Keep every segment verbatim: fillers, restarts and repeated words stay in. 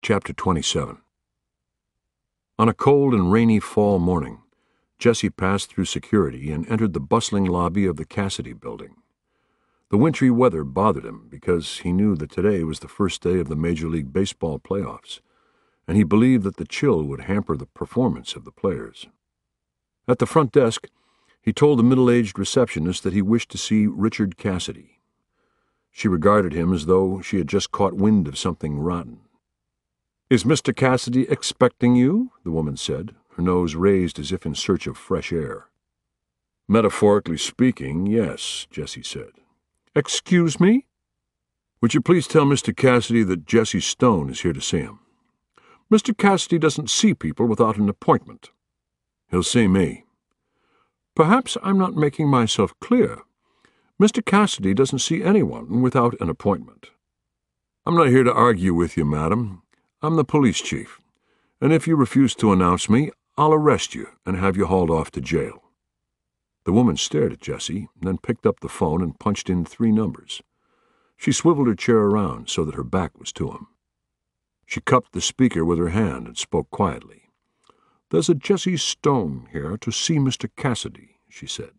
Chapter twenty-seven. On a cold and rainy fall morning, Jesse passed through security and entered the bustling lobby of the Cassidy Building. The wintry weather bothered him because he knew that today was the first day of the Major League Baseball playoffs, and he believed that the chill would hamper the performance of the players. At the front desk, he told the middle-aged receptionist that he wished to see Richard Cassidy. She regarded him as though she had just caught wind of something rotten. "Is Mister Cassidy expecting you?" the woman said, her nose raised as if in search of fresh air. "Metaphorically speaking, yes," Jesse said. "Excuse me?" "Would you please tell Mister Cassidy that Jesse Stone is here to see him?" "Mister Cassidy doesn't see people without an appointment." "He'll see me." "Perhaps I'm not making myself clear. Mister Cassidy doesn't see anyone without an appointment." "I'm not here to argue with you, madam. I'm the police chief, and if you refuse to announce me, I'll arrest you and have you hauled off to jail." The woman stared at Jesse, then picked up the phone and punched in three numbers. She swiveled her chair around so that her back was to him. She cupped the speaker with her hand and spoke quietly. "There's a Jesse Stone here to see Mister Cassidy," she said.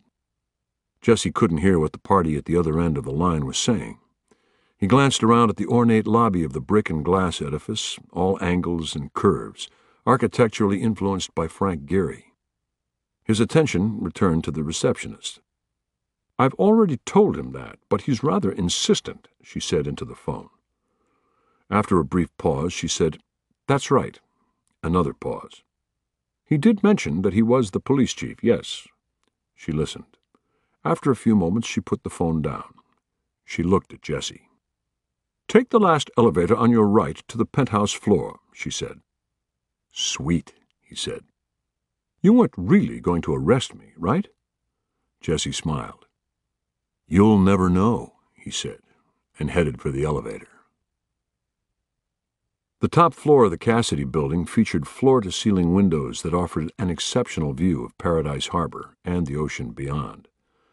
Jesse couldn't hear what the party at the other end of the line was saying. He glanced around at the ornate lobby of the brick and glass edifice, all angles and curves, architecturally influenced by Frank Gehry. His attention returned to the receptionist. "I've already told him that, but he's rather insistent," she said into the phone. After a brief pause, she said, "That's right." Another pause. "He did mention that he was the police chief, yes." She listened. After a few moments, she put the phone down. She looked at Jesse. "Take the last elevator on your right to the penthouse floor," she said. "Sweet," he said. "You weren't really going to arrest me, right?" Jesse smiled. "You'll never know," he said, and headed for the elevator. The top floor of the Cassidy Building featured floor-to-ceiling windows that offered an exceptional view of Paradise Harbor and the ocean beyond.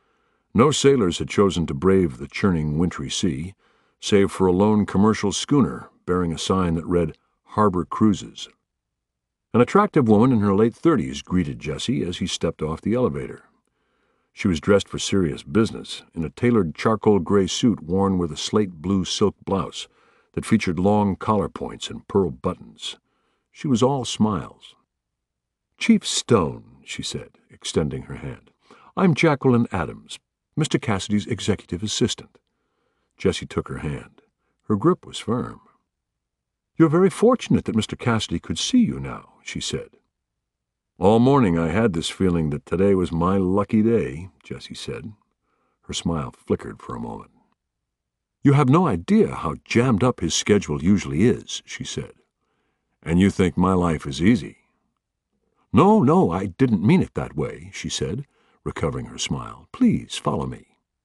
No sailors had chosen to brave the churning wintry sea, save for a lone commercial schooner bearing a sign that read Harbor Cruises. An attractive woman in her late thirties greeted Jesse as he stepped off the elevator. She was dressed for serious business in a tailored charcoal gray suit worn with a slate blue silk blouse that featured long collar points and pearl buttons. She was all smiles. "Chief Stone," she said, extending her hand. "I'm Jacqueline Adams, Mister Cassidy's executive assistant." Jesse took her hand. Her grip was firm. "You're very fortunate that Mister Cassidy could see you now," she said. "All morning I had this feeling that today was my lucky day," Jesse said. Her smile flickered for a moment. "You have no idea how jammed up his schedule usually is," she said. "And you think my life is easy." "No, no, I didn't mean it that way," she said, recovering her smile. "Please follow me."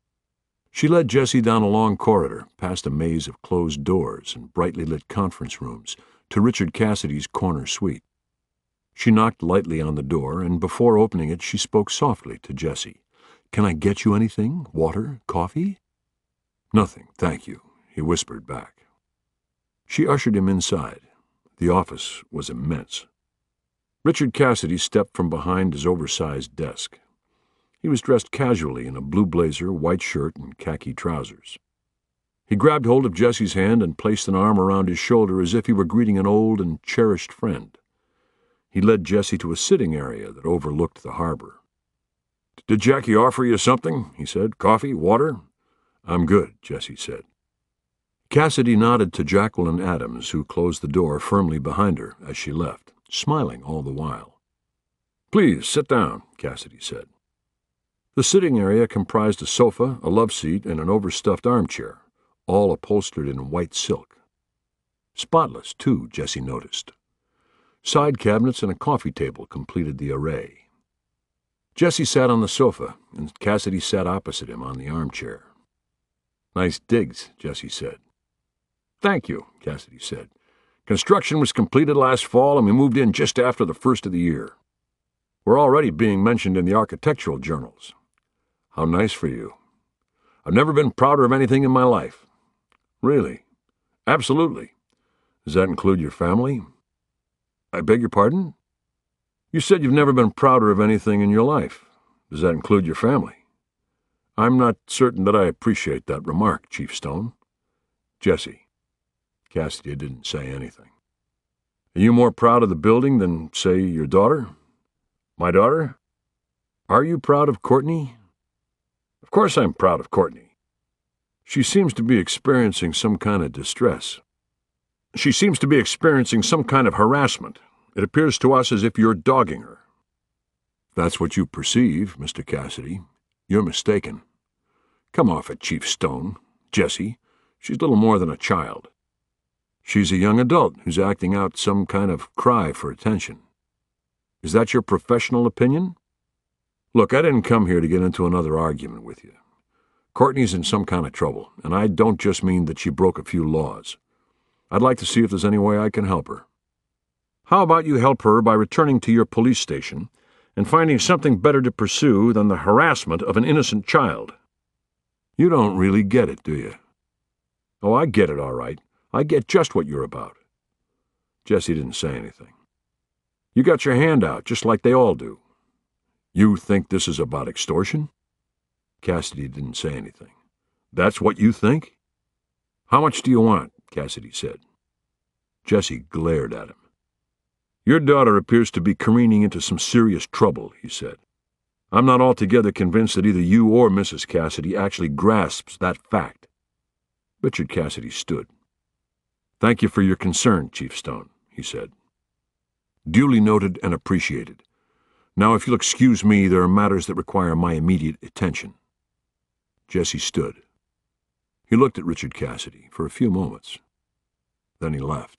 She led Jesse down a long corridor, past a maze of closed doors and brightly lit conference rooms, to Richard Cassidy's corner suite. She knocked lightly on the door, and before opening it she spoke softly to Jesse. "Can I get you anything? Water? Coffee?" "Nothing, thank you," he whispered back. She ushered him inside. The office was immense. Richard Cassidy stepped from behind his oversized desk. He was dressed casually in a blue blazer, white shirt, and khaki trousers. He grabbed hold of Jesse's hand and placed an arm around his shoulder as if he were greeting an old and cherished friend. He led Jesse to a sitting area that overlooked the harbor. "Did Jackie offer you something?" he said. "Coffee? Water?" "I'm good," Jesse said. Cassidy nodded to Jacqueline Adams, who closed the door firmly behind her as she left, smiling all the while. "Please, sit down," Cassidy said. The sitting area comprised a sofa, a love seat, and an overstuffed armchair, all upholstered in white silk. Spotless, too, Jesse noticed. Side cabinets and a coffee table completed the array. Jesse sat on the sofa, and Cassidy sat opposite him on the armchair. "Nice digs," Jesse said. "Thank you," Cassidy said. "Construction was completed last fall, and we moved in just after the first of the year. We're already being mentioned in the architectural journals." "How nice for you." "I've never been prouder of anything in my life." "Really?" "Absolutely. Does that include your family? I beg your pardon? You said you've never been prouder of anything in your life. Does that include your family? I'm not certain that I appreciate that remark, Chief Stone. Jesse. Cassidy didn't say anything. Are you more proud of the building than, say, your daughter? My daughter? Are you proud of Courtney? Of course I'm proud of Courtney. She seems to be experiencing some kind of distress. She seems to be experiencing some kind of harassment. It appears to us as if you're dogging her. If that's what you perceive, Mister Cassidy, you're mistaken. Come off it, Chief Stone. Jesse, she's little more than a child. She's a young adult who's acting out some kind of cry for attention. Is that your professional opinion? Look, I didn't come here to get into another argument with you. Courtney's in some kind of trouble, and I don't just mean that she broke a few laws. I'd like to see if there's any way I can help her. How about you help her by returning to your police station and finding something better to pursue than the harassment of an innocent child? You don't really get it, do you? Oh, I get it all right. I get just what you're about. Jesse didn't say anything. You got your hand out, just like they all do. You think this is about extortion? Cassidy didn't say anything. That's what you think? How much do you want? Cassidy said. Jesse glared at him. Your daughter appears to be careening into some serious trouble, he said. I'm not altogether convinced that either you or Missus Cassidy actually grasps that fact. Richard Cassidy stood. Thank you for your concern, Chief Stone, he said. Duly noted and appreciated. Now, if you'll excuse me, there are matters that require my immediate attention. Jesse stood. He looked at Richard Cassidy for a few moments. Then he left.